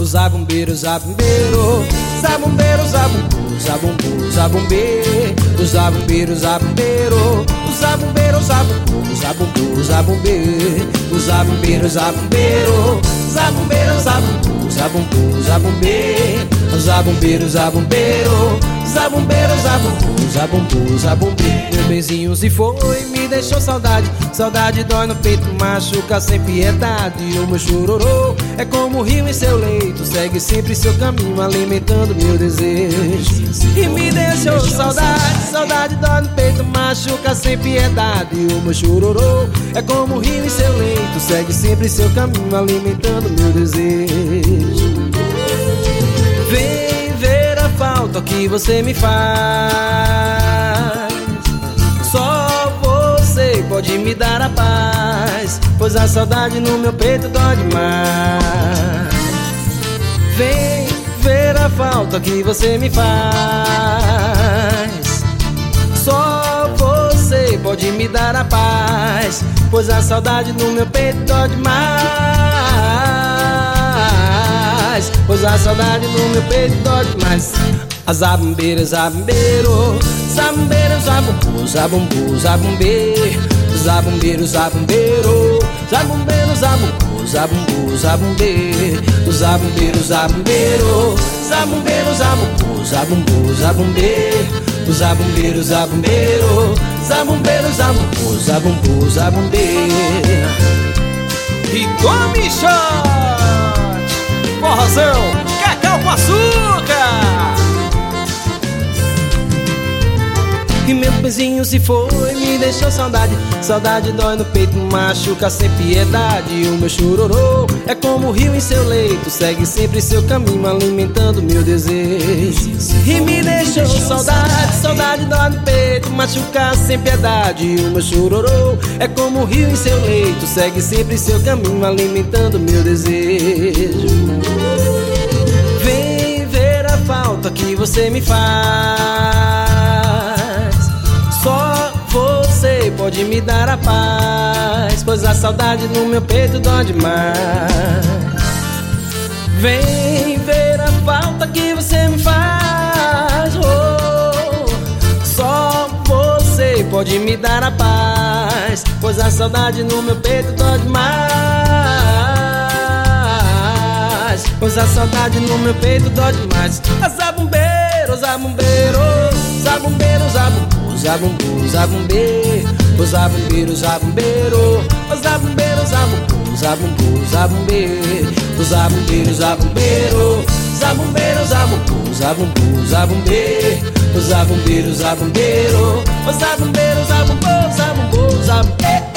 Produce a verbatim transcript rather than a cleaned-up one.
O zabumbeiro, zabumbeiro, zabumbeiro, zabumbu, zabumbu, zabumbe. O zabumbeiro, zabumbeiro, o zabumbeiro, zabumbu, zabumbu, zabumbe. O zabumbeiro, zabumbeiro, zabumbeiro, zabumbu, zabumbu, zabumbe. O zabumbeiro, zabumbeiro, zabumbeiro, zabumbu, zabumbu, zabumbe. Meu benzinho se foi, me deixou saudade. Saudade dói no peito, machuca sem piedade. O meu chororô é como o rio em seu leito, segue sempre seu caminho, alimentando meu desejo. E me deixou saudade, saudade dói no peito, machuca sem piedade. O meu chororô é como o rio em seu leito, segue sempre seu caminho, alimentando meu desejo. Vem ver a falta que você me faz. Só você pode me dar a paz, pois a saudade no meu peito dói demais. Vem ver a falta que você me faz. Só você pode me dar a paz, pois a saudade no meu peito dói demais. Pois a saudade no meu peito dói demais. A zabumbeira, zabumbeiro, zabumbeiro, zabumbu, zabumbu, zabumbe. Zabumbeiro, zabumbeiro, zabumbeiro, zabumbu, zabumbu, zabumbe. O zabumbeiro, zabumbeiro, zabumbeiro, zabumbu, zabumbu, zabumbe. O zabumbeiro, zabumbeiro, zabumbeiro, zabumbu, zabumbu, zabumbe. E come shot, forrozão, cacau com açúcar. E meu pezinho se foi, me deixou saudade. Saudade dói no peito, machuca sem piedade. O meu chororô é como o rio em seu leito, segue sempre seu caminho, alimentando meu desejo. E me deixou saudade, saudade dói no peito, machuca sem piedade. O meu chororô é como o rio em seu leito, segue sempre seu caminho, alimentando meu desejo. Vem ver a falta que você me faz. Só você pode me dar a paz, pois a saudade no meu peito dói demais. Vem ver a falta que você me faz. Oh, só você pode me dar a paz, pois a saudade no meu peito dói demais. Pois a saudade no meu peito dói demais. A zabumbeiro, zabumbeiro, zabumbeiro, zabumbu, zabumbu, zabumbe. O zabumbeiro, zabumbeiro, o zabumbeiro, zabumbu, zabumbu, zabumbe. O zabumbeiro, zabumbeiro, zabumbeiro, zabumbu, zabumbu, zabumbe. O zabumbeiro, zabumbeiro, o zabumbeiro, zabumbu, zabumbu, zabumbe.